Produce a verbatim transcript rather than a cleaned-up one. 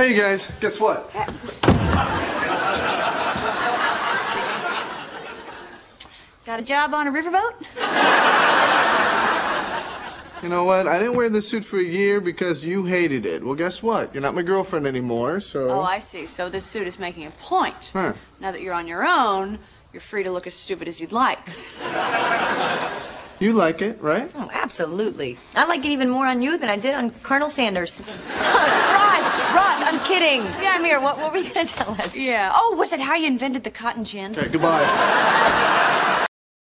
Hey guys, guess what? Got a job on a riverboat? You know what? I didn't wear this suit for a year because you hated it. Well, guess what? You're not my girlfriend anymore, so... Oh, I see. So this suit is making a point. Huh. Now that you're on your own, you're free to look as stupid as you'd like. You like it, right? Oh, absolutely. I like it even more on you than I did on Colonel Sanders. Ross, Ross, I'm kidding. Yeah, Come here. What, what were you going to tell us? Yeah. Oh, was it how you invented the cotton gin? Okay, goodbye.